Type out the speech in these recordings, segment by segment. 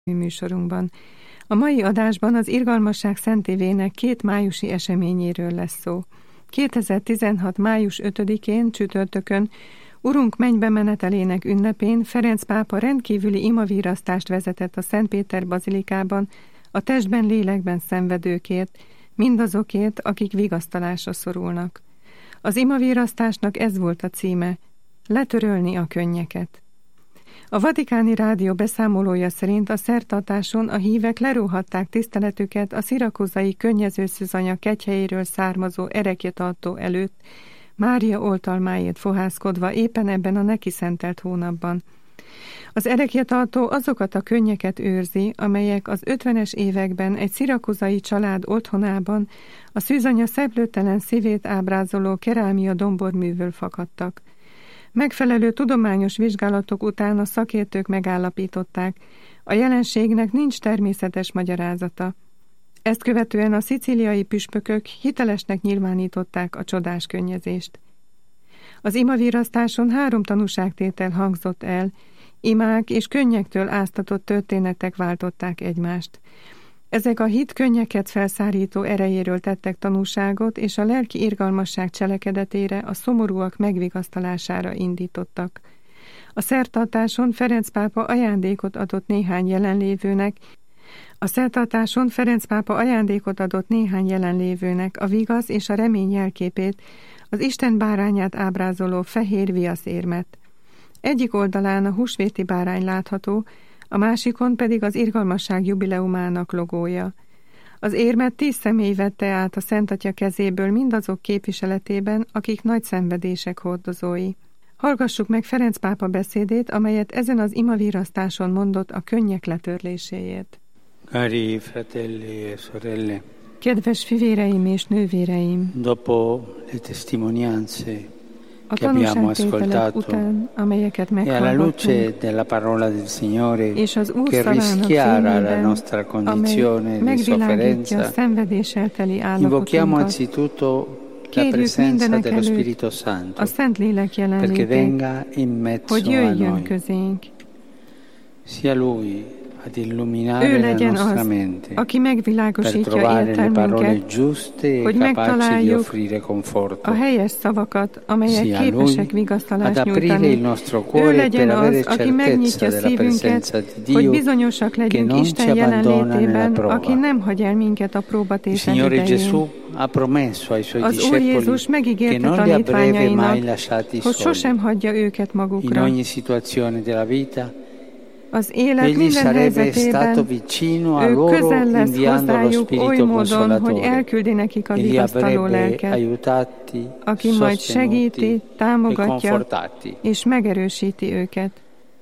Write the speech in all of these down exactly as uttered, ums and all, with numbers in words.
műsorunkban. A mai adásban az Irgalmasság Szentévének két májusi eseményéről lesz szó. kétezer-tizenhat. május ötödikén, csütörtökön, Urunk mennybe menetelének ünnepén Ferenc pápa rendkívüli imavírasztást vezetett a Szent Péter bazilikában a testben, lélekben szenvedőkért, mindazokért, akik vigasztalásra szorulnak. Az imavírasztásnak ez volt a címe: letörölni a könnyeket. A Vatikáni Rádió beszámolója szerint a szertartáson a hívek leróhatták tiszteletüket a szirakúzai könnyezőszűzanya kegyhelyéről származó erekjetartó előtt, Mária oltalmáért fohászkodva éppen ebben a neki szentelt hónapban. Az erekjetartó azokat a könnyeket őrzi, amelyek az ötvenes években egy szirakúzai család otthonában a szűzanya szeplőtelen szívét ábrázoló kerámia domborművől fakadtak. Megfelelő tudományos vizsgálatok után a szakértők megállapították, a jelenségnek nincs természetes magyarázata. Ezt követően a szicíliai püspökök hitelesnek nyilvánították a csodás könnyezést. Az imavírasztáson három tanúságtétel hangzott el, imák és könnyektől áztatott történetek váltották egymást. Ezek a hit könnyeket felszárító erejéről tettek tanúságot, és a lelki irgalmasság cselekedetére, a szomorúak megvigasztalására indítottak. A szertartáson Ferenc pápa ajándékot adott néhány jelenlévőnek, a szertartáson Ferenc pápa ajándékot adott néhány jelenlévőnek a vigasz és a remény jelképét, az Isten bárányát ábrázoló fehér viaszérmet. Egyik oldalán a húsvéti bárány látható, a másikon pedig az irgalmasság jubileumának logója. Az érmet tíz személy vette át a Szent Atya kezéből mindazok képviseletében, akik nagy szenvedések hordozói. Hallgassuk meg Ferenc pápa beszédét, amelyet ezen az imavírasztáson mondott a könnyek letörléséért. Cari fratelli e sorelle, kedves fivéreim és nővéreim, dopo le testimonianze a che abbiamo tanúságtételek ascoltato után, amelyeket e alla meghallgattunk, luce della parola del Signore és az Úr che szavának rischiara la fényében, nostra amely condizione di megvilágítja a sofferenza, szenvedéssel teli invochiamo állapotunkat, anzitutto la kérjük presenza mindenek dello előtt Spirito Santo a Szentlélek perché jelenlétét, venga in mezzo hogy a jöjjön noi. közénk. Sia Lui ad Ő illuminare la legyen nostra az, mente aki per megvilágosítja trovare le parole értelmünket, giuste e hogy capaci di megtaláljuk offrire conforto. a helyes szavakat, amelyek Sia képesek Lui ad vigasztalást aprire il nyújtani. nostro Ő cuore per legyen avere az, aki certezza megnyitja della szívünket, presenza di hogy Dio bizonyosak che legyünk non ci Isten abbandona nella jelenlétében, prova. aki nem hagy el minket a Il próbatések Signore idején. Gesù ha promesso ai Suoi Az Úr discepoli Jézus che megígérte non li avrebbe mai tanítványainak, lasciati hogy soli sosem hagyja őket in magukra. ogni situazione della vita. Az élet Egli minden sarebbe stato helyzetében vicino a ő loro közel lesz inviando lo hozzájuk oly Spirito módon, hogy Consolatore elküldi nekik a e li vigasztaló avrebbe lelket, aiutati, aki majd segíti, sostenuti e támogatja confortati. és megerősíti őket.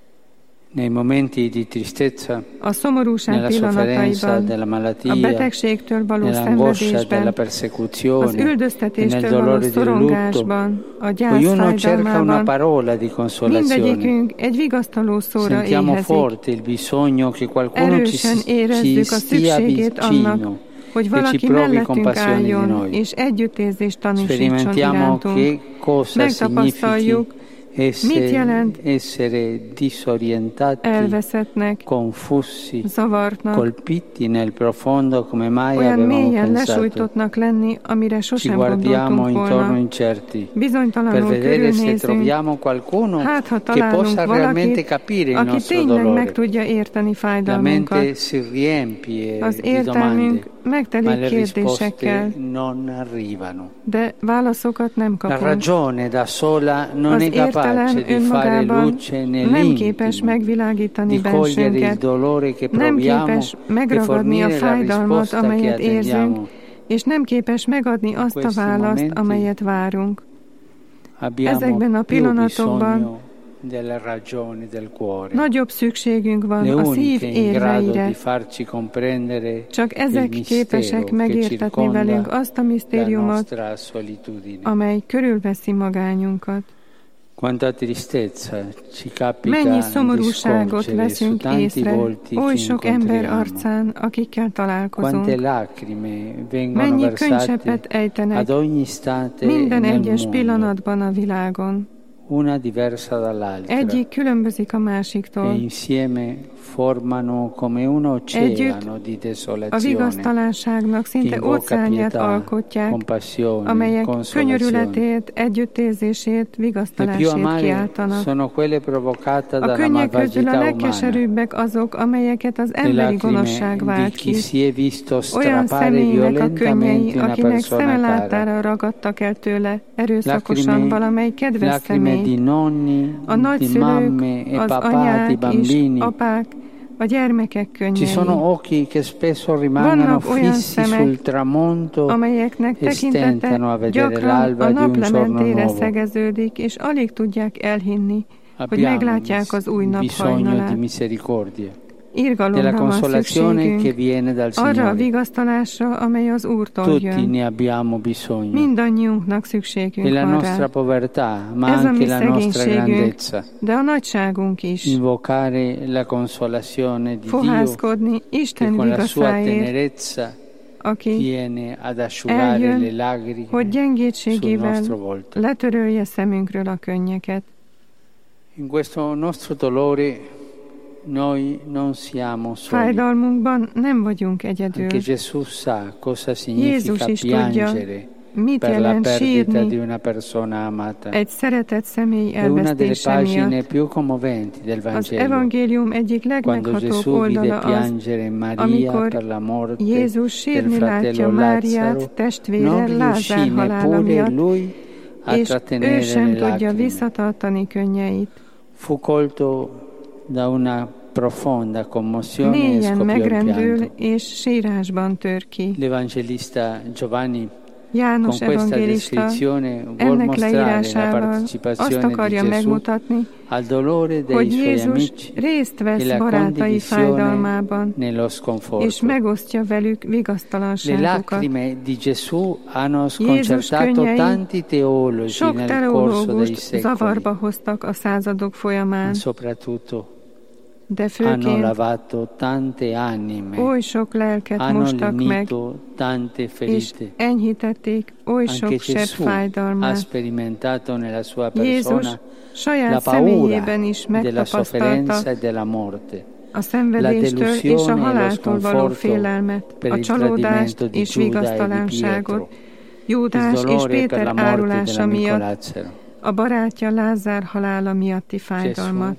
Nei momenti di tristezza, A szomorúság nella sofferenza pillanataiban, della a malattia, betegségtől való nell'angoscia della szenvedésben, az persecuzione e nel üldöztetéstől való dolore del lutto, szorongásban, a gyász ognuno cerca una fájdalmában, parola di consolazione. mindegyikünk egy vigasztaló szóra Sentiamo éhezik. forte il bisogno che qualcuno ci, Erősen ci érezzük a stia szükségét annak, vicino, hogy che ci valaki provi mellettünk compassione di álljon, noi. és együttérzést tanúsítson Sperimentiamo irántunk. che cosa significhi Megtapasztaljuk, mit essere, jelent essere disorientati, elveszettnek, confusi, zavartnak, colpiti nel profondo come mai olyan avevamo mélyen pensato. lesújtottnak lenni, amire Ci sosem guardiamo gondoltunk intorno volna. incerti per Bizonytalanul vedere se körülnézünk, troviamo qualcuno hát ha che találunk possa realmente valakit, capire il aki nostro tényleg meg dolore. tudja érteni La fájdalmunkat. mente si riempie Az di domande, értelmünk ma megtelik le kérdésekkel, risposte non arrivano. de válaszokat nem La kapunk. ragione da sola non Az è capace értelem di fare önmagában luce nem képes nell'intimo, megvilágítani di cogliere il bensünket, dolore che nem proviamo képes e megragadni a fornire la fájdalmat, risposta che amelyet érzünk, attendiamo. és nem képes megadni azt a questi választ, momenti amelyet várunk. Abbiamo Ezekben a più pillanatokban bisogno della ragione del cuore, nagyobb szükségünk van le a szív uniche in grado érveire. di farci comprendere Csak il ezek mistero képesek che megértetni circonda velünk azt a la misztériumot, nostra solitudine. amely körülveszi magányunkat. Quanta tristezza ci capita Mennyi di szomorúságot scorgere su veszünk tanti észre volti oly che sok ember incontriamo. arcán, akikkel Quante találkozunk. lacrime vengono Mennyi versate könycseppet ad ejtenek ogni istante minden nel egyes mondo. pillanatban a világon. una diversa dall'altra, egyik különbözik a e másiktól. insieme formano come un oceano di A desolazione, vigasztalanságnak che szinte invoca óceánját pietà, alkotják, compassione, amelyek consolazione. könyörületét, együttérzését, Le più vigasztalásét amare kiáltanak. sono quelle provocate A dalla könnyek közül a malvagità umana, legkeserűbbek azok, amelyeket az le emberi lacrime gonoszság di vált chi ki. si è visto Olyan strappare személynek a könnyei, violentemente una akinek persona cara, szemelátára ragadtak el tőle erőszakosan lacrime, valamely kedves lacrime di személy. nonni, A di nagyszülők, mamme e az papà, di anyák és bambini. apák, a gyermekek Ci könnyei, sono occhi che spesso rimangono Vannak olyan fissi szemek, sul tramonto amelyeknek e tekintete stentano a vedere gyakran a l'alba di un giorno naplementére nuovo. szegeződik, és alig tudják elhinni, hogy Abbiamo meglátják az új nap bisogno di hajnalát. misericordia, della Irgalomra van consolazione che szükségünk, viene dal arra a Signore. vigasztalásra, amely az Úrtól Tutti jön. ne abbiamo bisogno. Mindannyiunknak E szükségünk la van nostra rá. povertà, ma Ez a anche mi la nostra szegénységünk, grandezza. de a nagyságunk is. Invocare la consolazione di Dio, Fohászkodni che Isten con la sua vigaszáért, tenerezza aki viene ad asciugare le eljön, hogy lacrime sul gyengétségével nostro volto. letörölje szemünkről a könnyeket. In questo nostro dolore noi non siamo soli. Fájdalmunkban nem vagyunk egyedül. Anche Gesù sa cosa Jézus significa is tudja, piangere mit per la jelent perdita di sírni una persona amata. egy szeretett személy È una delle elvesztése pagine miatt. più commoventi del Az Vangelo, evangélium egyik quando legmeghatóbb Gesù vide oldala az, piangere Maria amikor per la morte Jézus del sírni látja fratello Máriát, Lazzaro, testvére non Lázár riuscì halála neppure miatt, lui a és ő trattenere sem le tudja lacrime. visszatartani könnyeit. Fu colto da una profonda commozione e Mélyen scoppiò il megrendül, pianto. és sírásban tör ki. L'evangelista Giovanni János con questa evangélista descrizione vuol ennek mostrare la leírásával azt partecipazione di akarja Gesù megmutatni, al dolore dei hogy suoi Jézus amici részt e vesz la barátai condivisione fájdalmában, nello és sconforto. megosztja velük Le vigasztalanságukat. lacrime di Gesù hanno sconcertato könnyei tanti teologi Sok nel corso dei teológust secoli, zavarba hoztak a századok ma folyamán, soprattutto de hanno főként lavato tante anime, oly sok lelket hanno mostak meg, lenito tante és ferite. enyhítették oly Anche sok sebb Gesù ha fájdalmát. sperimentato nella sua Jézus persona la saját paura személyében is della megtapasztalta sofferenza e della morte, a szenvedéstől és a delusione e lo haláltól való sconforto félelmet, per a il csalódást tradimento di és Giuda e di vigasztalanságot, Pietro, il Júdás és dolore per Péter la morte árulása dell'amico miatt, Lazzaro. a barátja Lázár halála miatti fájdalmat.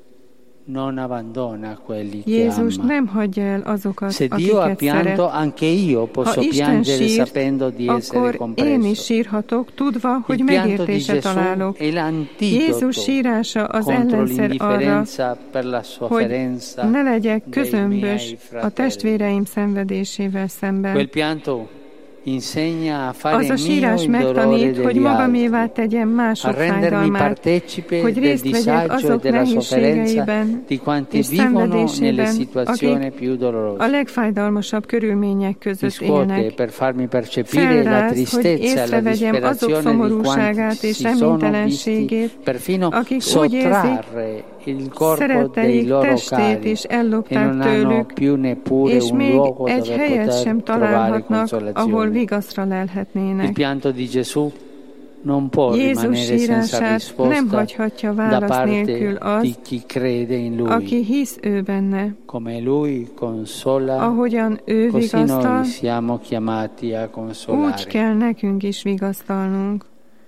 Non abbandona quelli che Jézus ama. nem hagyja el azokat, Se Dio ha akiket szeret. pianto, anche io Ha posso Isten piangere sírt, sapendo di essere akkor én is compreso. sírhatok, tudva, hogy Il pianto di megértése Gesù találok. è l'antidoto Jézus sírása az contro ellenszer arra, l'indifferenza per la hogy sofferenza ne legyek dei közömbös miei a fratelli. testvéreim szenvedésével szemben. Quel pianto insegna a fare Az a mio sírás il dolore megtanít, hogy degli magamévá altri, tegyem a mások rendermi fájdalmát, partecipe hogy del részt vegyek disagio e azok della sofferenza nehézségeiben di quanti és vivono nelle szenvedésében, situazioni akik più a dolorose. legfájdalmasabb körülmények Mi között scuote élnek. per farmi percepire la Felráz, hogy tristezza e la észrevegyem azok disperazione di szomorúságát quanti és si sono visti reménytelenségét, perfino akik úgy érzik, sottrarre il corpo dei szeretteik loro testét cari is e ellopták non hanno tőlük, più neppure és un még luogo egy dove helyet poter sem trovare találhatnak, ahol consolazione. vigaszra Il lelhetnének. pianto di Gesù non può Jézus rimanere senza sírását nem risposta hagyhatja da válasz nélkül parte az, di chi crede in Lui. aki hisz ő benne. Come Lui consola, Ahogyan ő così vigasztal, noi siamo chiamati a úgy consolare. kell nekünk is vigasztalnunk.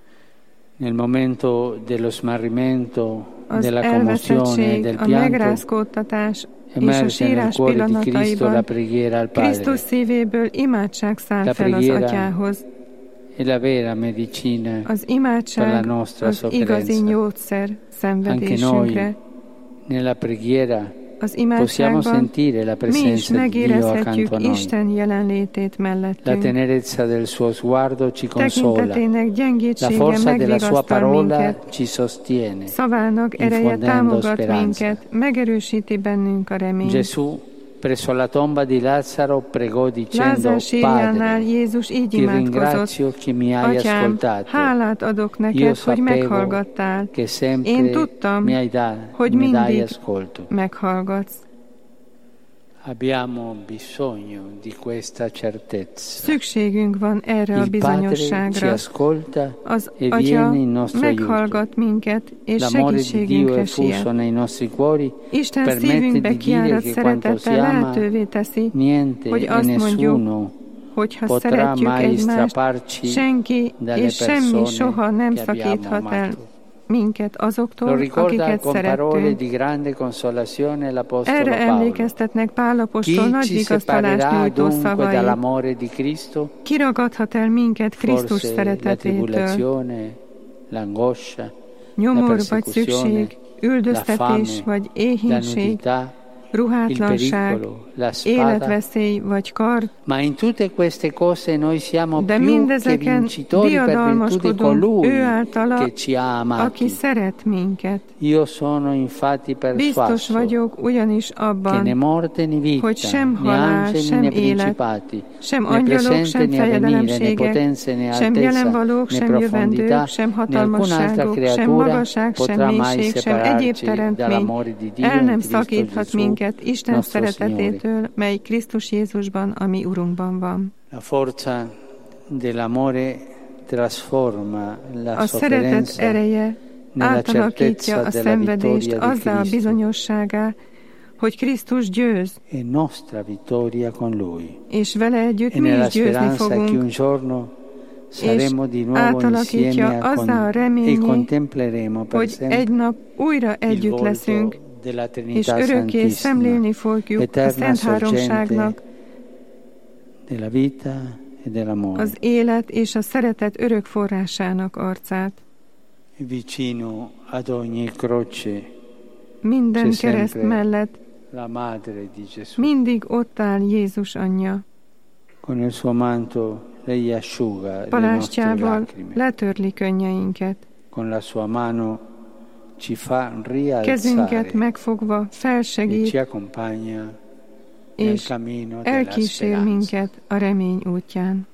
Nel momento dello smarrimento, Az della commozione e elveszettség, del a pianto, megrázkódtatás és a emerge nel sírás cuore di Cristo la pillanataiban preghiera al Krisztus Padre. szívéből imádság száll La fel az preghiera Atyához. È la vera medicina Az per la imádság nostra az igazi sofferenza. gyógyszer Anche szenvedésünkre. noi nella preghiera Az possiamo imádságban sentire la mi is presenza di Dio megérezhetjük accanto a noi. Isten jelenlétét La mellettünk. tenerezza del suo sguardo ci consola. Tekintetének La gyengétsége forza della sua megvigasztal parola minket. ci sostiene. Szavának ereje infondendo támogat speranza. minket, megerősíti bennünk a reményt. Gesù presso la tomba di Lazzaro pregò dicendo: Lázár sírjánál Padre, Jézus így ti imádkozott: ringrazio che mi hai Atyám, ascoltato. hálát adok Io neked, hogy sapevo meghallgattál. che sempre Én tudtam, mi hai da, hogy mi dai mindig ascolto. meghallgatsz. Abbiamo bisogno di questa certezza. Szükségünk van erre a Il Padre ci bizonyosságra. ascolta Az e Atya viene in nostro meghallgat aiuto. minket, és L'amore di Dio segítségünkre è fuso siet. nei nostri cuori, Isten permette szívünkbe di dire kiárat che quanto si szeretettel ama lehetővé teszi, niente hogy e azt mondjuk, nessuno hogyha potrà szeretjük mai egymást, strapparci senki dalle és semmi persone soha nem che abbiamo szakíthat el amato. minket Lo azoktól, ricorda akiket con parole szerettünk. di grande consolazione l'Apostolo Erre Paolo. emlékeztetnek Pál apostol Chi nagy ci vigasztalást separerà nyújtó dunque szavai. dall'amore di Cristo? Kiragadhat el minket Krisztus Forse la szeretetétől. tribolazione, l'angoscia, la Nyomor vagy persecuzione, szükség, la üldöztetés fame, vagy la éhínség, nudità, il ruhátlanság, pericolo, la spada. életveszély vagy kard, Ma in tutte queste cose noi siamo de più che mindezeken vincitori per virtù di diadalmaskodunk colui ő általa, che ci ha aki amati. szeret minket. Io sono infatti Biztos persuaso vagyok ugyanis che né abban, morte né vita, hogy sem né halál, angeli sem né élet, principati, sem né angyalok, presente sem né avvenire, né fejedelemségek, potenze né sem altezza, jelenvalók, né sem profondità, jövendők, sem né alcun'altra hatalmasságok, sem creatura magasság, sem potrà mai mélység, sem egyéb separarci teremtmény dall'amore di Dio el in nem Cristo szakíthat Gesù, minket Isten nostro szeretetétől, mely Krisztus Jézusban, a mi Urunkban van. La forza dell'amore trasforma la A szeretet sofferenza ereje nella átalakítja certezza a della szenvedést vittoria di azzá a Cristo bizonyosságá, hogy Krisztus győz, e nostra vittoria con Lui. és vele együtt E mi nella is győzni speranza che un fogunk, giorno saremo di nuovo átalakítja insieme a con- azzá a e reményé, contempleremo per hogy sempre egy nap újra il együtt volto leszünk, della és Trinità örökké Santissima, szemlélni fogjuk a eterna Szent Háromságnak sorgente della vita e dell'amore. az élet és a szeretet örök forrásának arcát. Vicino ad ogni croce Minden C'è kereszt sempre mellett la madre di Gesù. mindig ott áll Jézus anyja. Con il suo manto lei asciuga le nostre Palástjával lacrime. letörli könnyeinket. Con la sua mano ci fa Kezünket rialzare megfogva e ci felsegít, accompagna nel és cammino della elkísér speranza. minket a remény útján.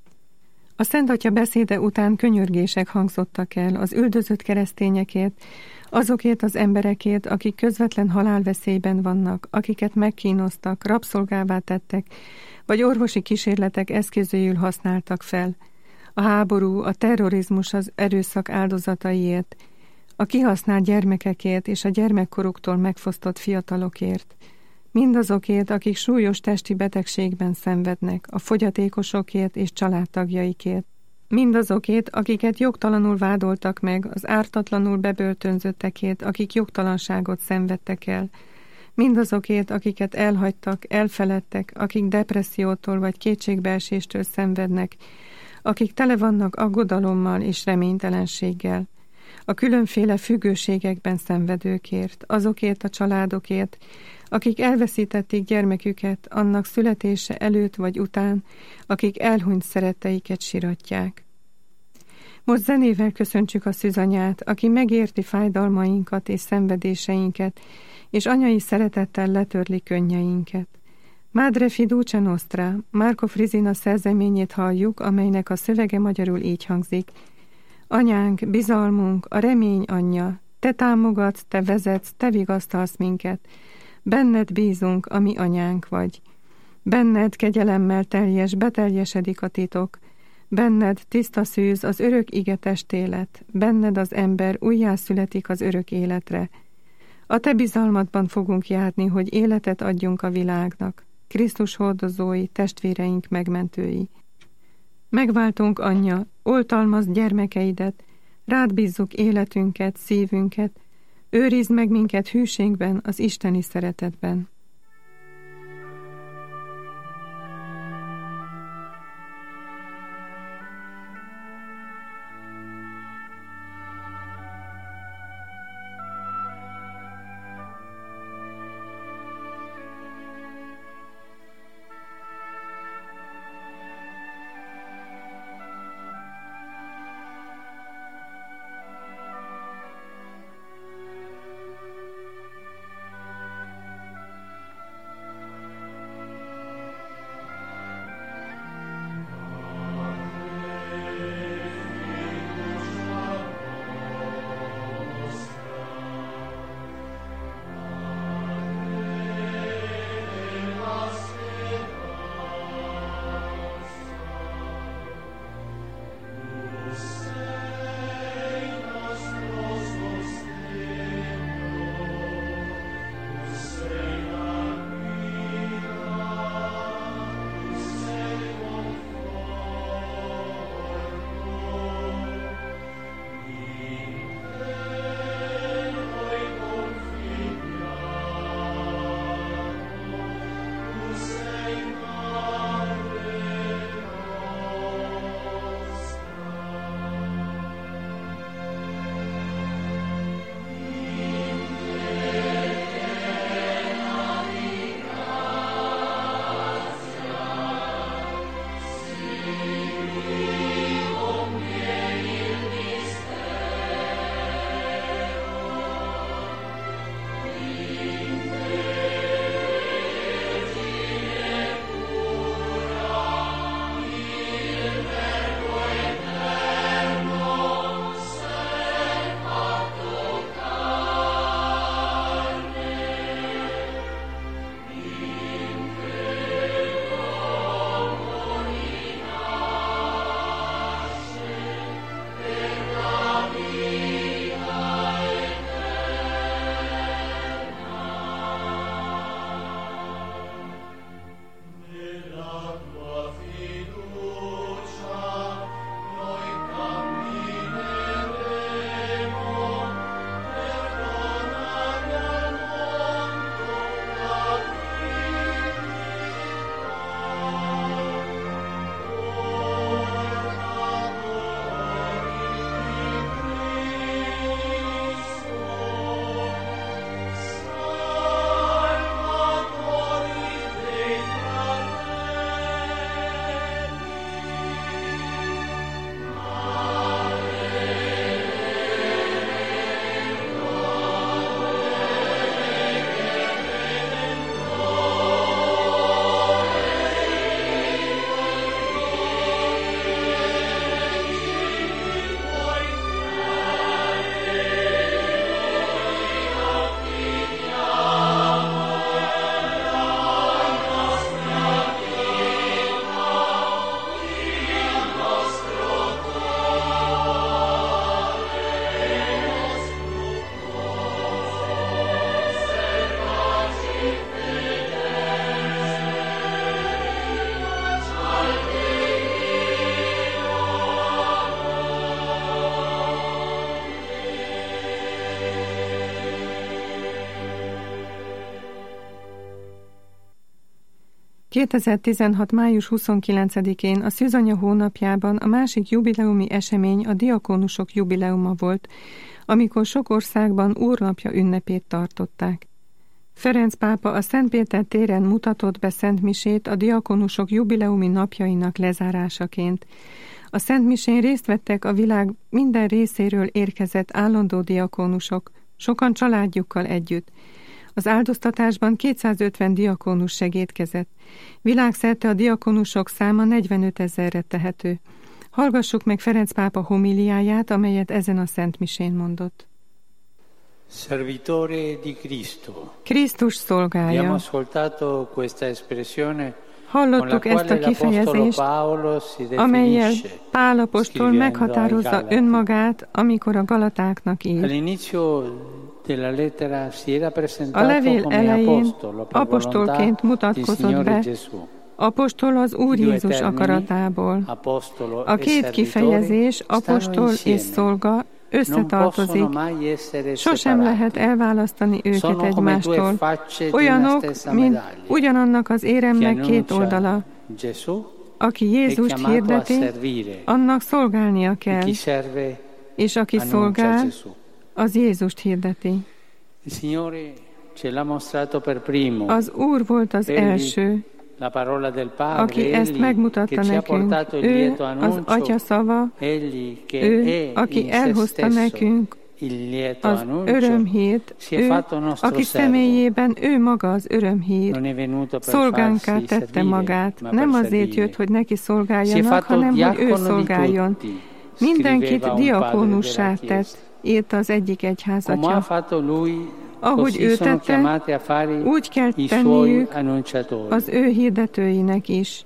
A Szent Atya beszéde után könyörgések hangzottak el az üldözött keresztényekért, azokért az emberekért, akik közvetlen halálveszélyben vannak, akiket megkínoztak, rabszolgává tettek, vagy orvosi kísérletek eszközéül használtak fel. A háború, a terrorizmus, az erőszak áldozataiért, a kihasznált gyermekekért és a gyermekkoruktól megfosztott fiatalokért, mindazokért, akik súlyos testi betegségben szenvednek, a fogyatékosokért és családtagjaikért, mindazokért, akiket jogtalanul vádoltak meg, az ártatlanul bebörtönzöttekért, akik jogtalanságot szenvedtek el, mindazokért, akiket elhagytak, elfeledtek, akik depressziótól vagy kétségbeeséstől szenvednek, akik tele vannak aggodalommal és reménytelenséggel, a különféle függőségekben szenvedőkért, azokért a családokért, akik elveszítették gyermeküket annak születése előtt vagy után, akik elhunyt szeretteiket siratják. Most zenével köszöntsük a Szűzanyát, aki megérti fájdalmainkat és szenvedéseinket, és anyai szeretettel letörli könnyeinket. Madre fiducia nostra, Marco Frisina szerzeményét halljuk, amelynek a szövege magyarul így hangzik. Anyánk, bizalmunk, a remény anyja, te támogatsz, te vezetsz, te vigasztalsz minket. Benned bízunk, ami anyánk vagy. Benned kegyelemmel teljes, beteljesedik a titok. Benned tiszta szűz az örök ige testélet. Benned az ember újjászületik az örök életre. A te bizalmadban fogunk járni, hogy életet adjunk a világnak. Krisztus hordozói, testvéreink megmentői. Megváltunk, anyja, oltalmazd gyermekeidet, rád bízzuk életünket, szívünket, őrizd meg minket hűségben, az isteni szeretetben. kétezer-tizenhat. május huszonkilencedikén a szűzanya hónapjában a másik jubileumi esemény a diakónusok jubileuma volt, amikor sok országban úrnapja ünnepét tartották. Ferenc pápa a Szent Péter téren mutatott be szentmisét a diakónusok jubileumi napjainak lezárásaként. A szentmisén részt vettek a világ minden részéről érkezett állandó diakónusok, sokan családjukkal együtt. Az áldoztatásban kétszázötven diakónus segédkezett. Világszerte a diakónusok száma negyvenöt ezerre tehető. Hallgassuk meg Ferenc pápa homiliáját, amelyet ezen a szentmisén mondott. Servitore di Cristo. Krisztus szolgája. Abbiamo ascoltato questa espressione. Hallottuk ezt a kifejezést, amellyel Pál apostol meghatározza önmagát, amikor a galatáknak ír. A levél elején apostolként mutatkozott be, apostol az Úr Jézus akaratából. A két kifejezés, apostol és szolga, összetartozik. Sosem lehet elválasztani őket egymástól. Olyanok, mint ugyanannak az éremnek két oldala. Aki Jézust hirdeti, annak szolgálnia kell. És aki szolgál, az Jézust hirdeti. Az Úr volt az első, aki ezt megmutatta nekünk. Ő az Atya szava, ő, aki elhozta nekünk az örömhírt, ő, aki személyében ő maga az örömhír, szolgánká tette magát. Nem azért jött, hogy neki szolgáljanak, hanem hogy ő szolgáljon. Mindenkit diakónussá tett, írta az egyik egyházatja. Ahogy ő tette, úgy kell tenniük az ő hirdetőinek is.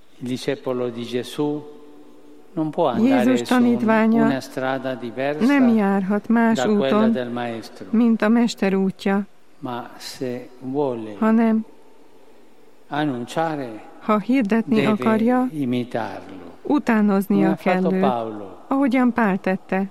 Jézus tanítványa nem járhat más úton, mint a Mester útja, hanem ha hirdetni akarja, utánoznia kell őt, ahogyan Pál tette.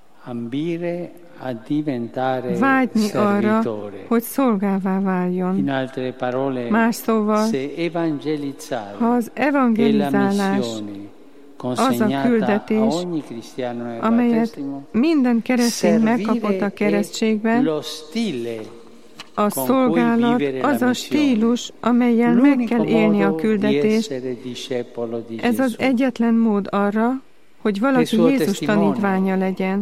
Vágyni arra, hogy szolgává váljon. Más szóval, ha az evangelizálás az a küldetés, amelyet minden keresztény megkapott a keresztségben, a szolgálat az a stílus, amellyel meg kell élni a küldetést. Ez az egyetlen mód arra, hogy valaki Jézus tanítványa legyen.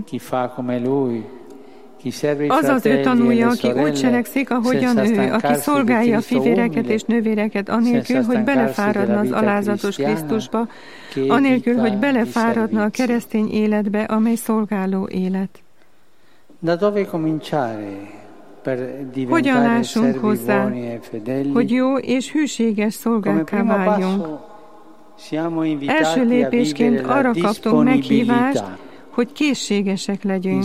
Az az ő tanúja, aki úgy cselekszik, ahogyan ő, aki szolgálja a fivéreket és nővéreket, anélkül, hogy belefáradna az alázatos Krisztusba, anélkül, hogy belefáradna a keresztény életbe, amely szolgáló élet. Hogyan lássunk hozzá, hogy jó és hűséges szolgákká váljunk? Első lépésként arra kaptunk meghívást, hogy készségesek legyünk.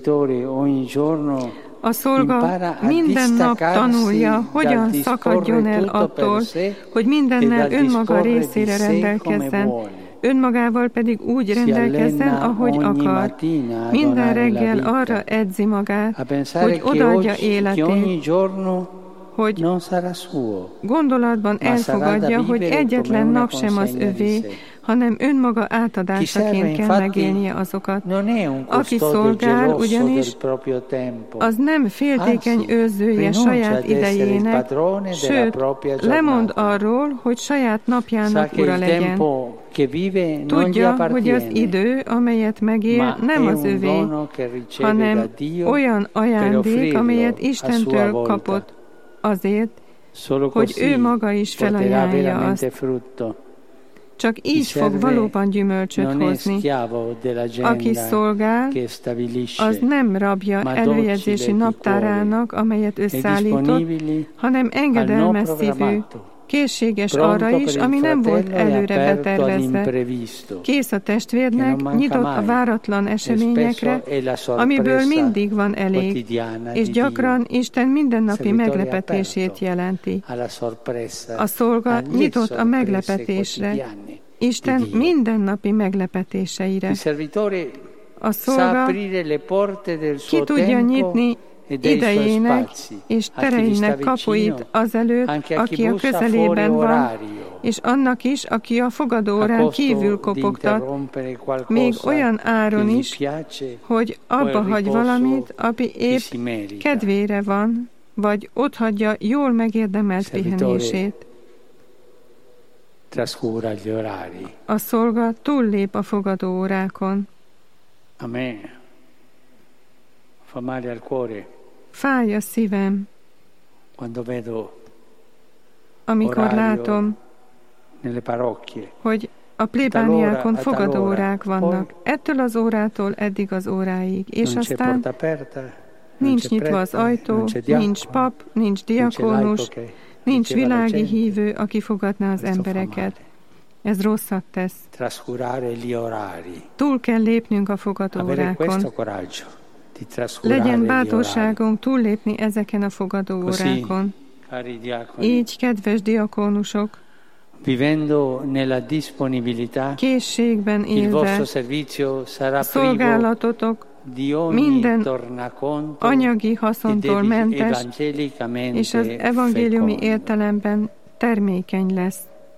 A szolga minden nap tanulja, hogyan szakadjon el attól, hogy mindennel önmaga részére rendelkezzen, önmagával pedig úgy rendelkezzen, ahogy akar. Minden reggel arra edzi magát, hogy odaadja életét, hogy gondolatban elfogadja, hogy egyetlen nap sem az övé, hanem önmaga átadásaként kell megélnie azokat. Aki szolgál, ugyanis az nem féltékeny őrzője saját idejének, sőt, lemond arról, hogy saját napjának ura legyen. Tudja, hogy az idő, amelyet megél, nem az övé, hanem olyan ajándék, amelyet Istentől kapott, azért, hogy ő maga is felajánlja azt. Csak így fog valóban gyümölcsöt hozni. Aki szolgál, az nem rabja előjegyzési naptárának, amelyet összeállított, hanem engedelmes szívű, készséges arra is, ami nem volt előre betervezve. Kész a testvérnek, nyitott a váratlan eseményekre, amiből mindig van elég, és gyakran Isten mindennapi meglepetését jelenti. A szolga nyitott a meglepetésre, Isten mindennapi meglepetéseire. A szolga ki tudja nyitni idejének és tereinek kapuit azelőtt, aki a közelében van, és annak is, aki a fogadóórán kívül kopogtat, még olyan áron is, hogy abba hagy valamit, ami épp kedvére van, vagy otthagyja jól megérdemelt pihenését. A szolga túllép a fogadóórákon. Fáj a szívem, amikor látom, hogy a plébániákon fogadóórák vannak, ettől az órától eddig az óráig, és aztán nincs nyitva az ajtó, nincs pap, nincs diakónus, nincs világi hívő, aki fogadná az embereket. Ez rosszat tesz. Túl kell lépnünk a fogadóórákon. Legyen bátorságunk túllépni ezeken a fogadóórákon. Így, kedves diakónusok, készségben élve, a szolgálatotok minden anyagi haszontól mentes, és az evangéliumi értelemben termékeny lesz.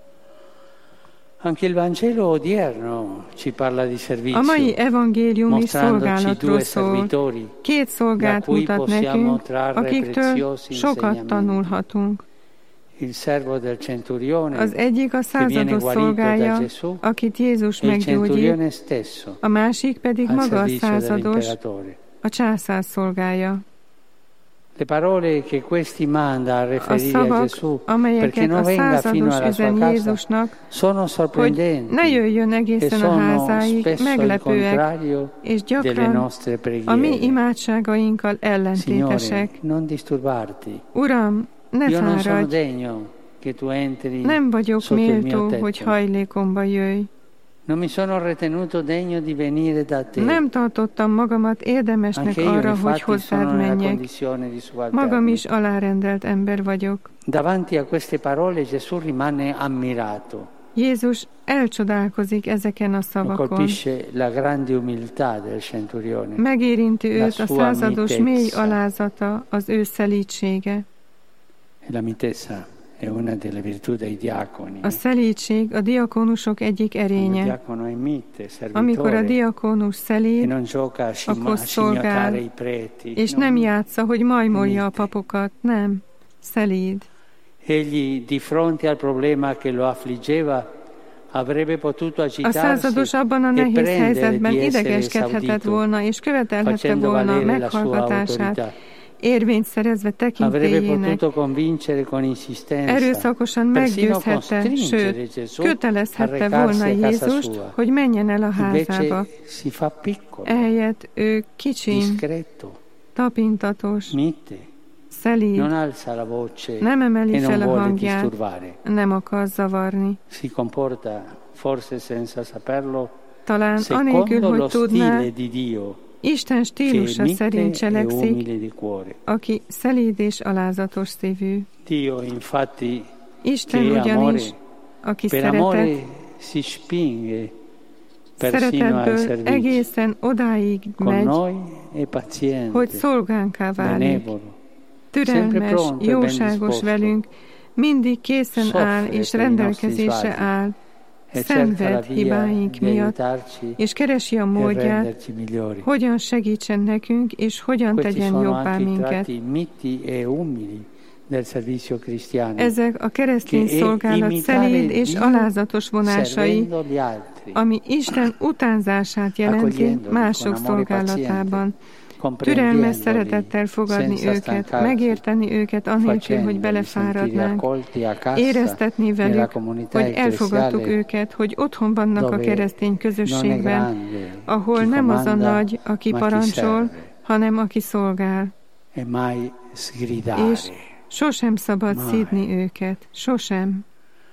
A mai evangéliumi szolgálatról szól. Két szolgát mutat nekünk, akiktől sokat tanulhatunk. Az egyik a százados szolgája, akit Jézus meggyógyít, a másik pedig maga a százados, a császár szolgája. A szavak, amelyeket a százados üzen Jézusnak, hogy ne jöjjön egészen a házáig, meglepőek, és gyakran a mi imádságainkkal ellentétesek. Uram, ne fáradj! Nem vagyok méltó, hogy hajlékomba jöjj. Nem tartottam magamat érdemesnek arra, hogy hozzád menjek. Magam is alárendelt ember vagyok. Jézus elcsodálkozik ezeken a szavakon. Megérinti őt a százados mély alázata, az ő szelídsége. A szelídség a diakónusok egyik erénye. Amikor a diakónus szelíd, akkor szolgál, és nem játsza, hogy majmolja a papokat. Nem, szelíd. A százados abban a nehéz helyzetben idegeskedhetett volna, és követelhette volna meghallgatását, érvényt szerezve tekintélyének, erőszakosan meggyőzhette, sőt, kötelezhette volna Jézust, hogy menjen el a házába. Ehelyett ő kicsin, tapintatos, szelíd, nem emeli fel a hangját, nem akar zavarni. Talán anélkül, hogy tudná, Isten stílusa szerint cselekszik, aki szelíd és alázatos szívű. Isten ugyanis, aki szeretett, szeretetből egészen odáig megy, hogy szolgánká válik. Türelmes, jóságos velünk, mindig készen áll és rendelkezésre áll, szenved hibáink miatt, és keresi a módját, hogyan segítsen nekünk, és hogyan tegyen jobbá minket. Ezek a keresztény szolgálat szelíd és alázatos vonásai, ami Isten utánzását jelenti mások szolgálatában. Türelmes szeretettel fogadni őket, megérteni őket anélkül, hogy belefáradnánk, éreztetni velük, hogy elfogadtuk őket, hogy otthon vannak a keresztény közösségben, ahol nem az a nagy, aki parancsol, hanem aki szolgál. És sosem szabad szídni őket, sosem.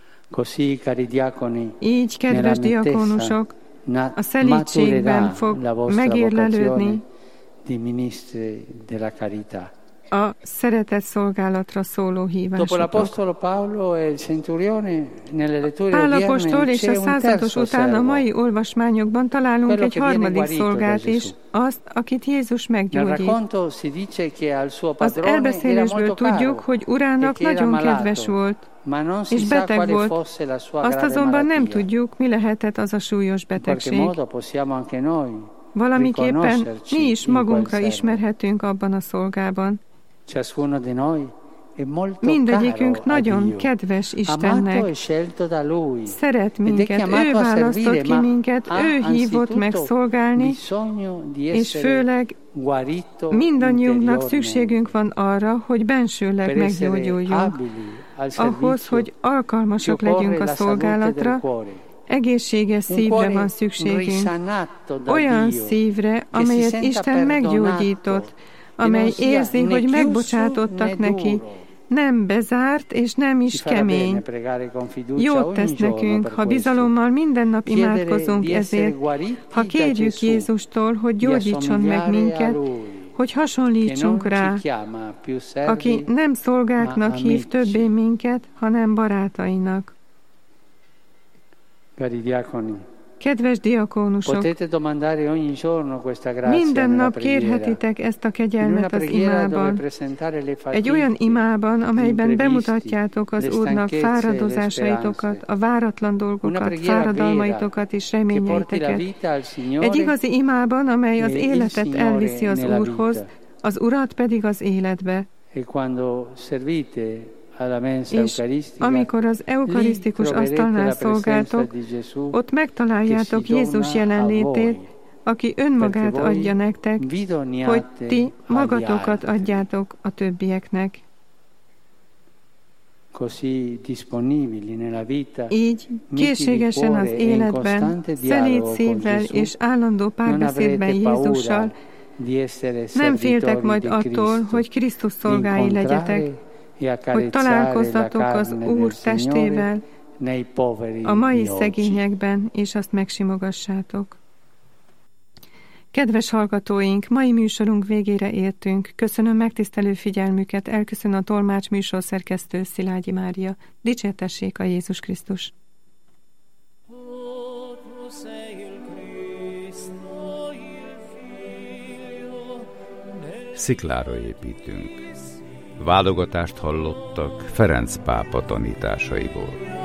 Így, kedves diakónusok, a szelídségben fog megérlelődni, di ministri della carità. a szeretett szolgálatra szóló hívásotok. Pál apostol és a százados után a mai olvasmányokban találunk egy harmadik szolgát is, azt, akit Jézus meggyógyít. Az elbeszélésből tudjuk, hogy urának nagyon kedves volt, és beteg volt. Azt azonban nem tudjuk, mi lehetett az a súlyos betegség. Valamiképpen mi is magunkra ismerhetünk abban a szolgában. Mindegyikünk nagyon kedves Istennek, szeret minket, ő választott ki minket, ő hívott meg szolgálni, és főleg mindannyiunknak szükségünk van arra, hogy bensőleg meggyógyuljunk. Ahhoz, hogy alkalmasak legyünk a szolgálatra, egészséges szívre van szükségünk. Olyan szívre, amelyet Isten meggyógyított, amely érzi, hogy megbocsátottak neki. Nem bezárt, és nem is kemény. Jót tesz nekünk, ha bizalommal minden nap imádkozunk ezért, ha kérjük Jézustól, hogy gyógyítson meg minket, hogy hasonlítsunk rá, aki nem szolgáknak hív többé minket, hanem barátainak. Kedves diakónusok, minden nap kérhetitek ezt a kegyelmet az imában. Egy olyan imában, amelyben bemutatjátok az Úrnak fáradozásaitokat, a váratlan dolgokat, fáradalmaitokat és reményeiteket. Egy igazi imában, amely az életet elviszi az Úrhoz, az Urat pedig az életbe. És amikor az eukarisztikus asztalnál szolgáltok, ott megtaláljátok Jézus jelenlétét, aki önmagát adja nektek, hogy ti magatokat adjátok a többieknek. Így készségesen az életben, szelíd szívvel és állandó párbeszédben Jézussal nem féltek majd attól, hogy Krisztus szolgái legyetek, hogy találkozzatok az Úr testével a mai szegényekben, és azt megsimogassátok. Kedves hallgatóink, mai műsorunk végére értünk. Köszönöm megtisztelő figyelmüket, elköszön a tolmács műsorszerkesztő Szilágyi Mária. Dicsértessék a Jézus Krisztus! Sziklára építünk. Válogatást hallottak Ferenc pápa tanításaiból.